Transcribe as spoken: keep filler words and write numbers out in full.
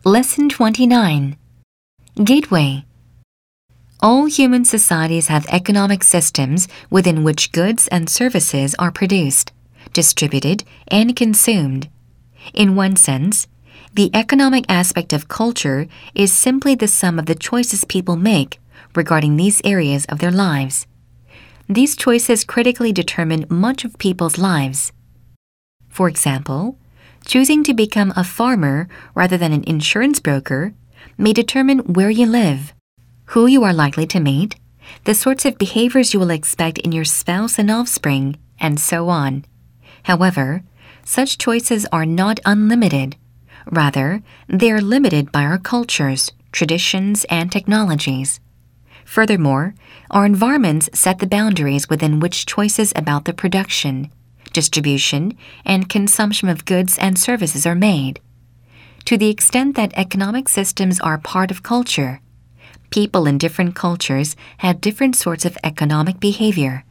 Lesson twenty-nine. Gateway. All human societies have economic systems within which goods and services are produced, distributed, and consumed. In one sense, the economic aspect of culture is simply the sum of the choices people make regarding these areas of their lives. These choices critically determine much of people's lives. For example, choosing to become a farmer rather than an insurance broker may determine where you live, who you are likely to meet, the sorts of behaviors you will expect in your spouse and offspring, and so on. However, such choices are not unlimited. Rather, they are limited by our cultures, traditions, and technologies. Furthermore, our environments set the boundaries within which choices about the production, distribution, and consumption of goods and services are made. To the extent that economic systems are part of culture, people in different cultures have different sorts of economic behavior.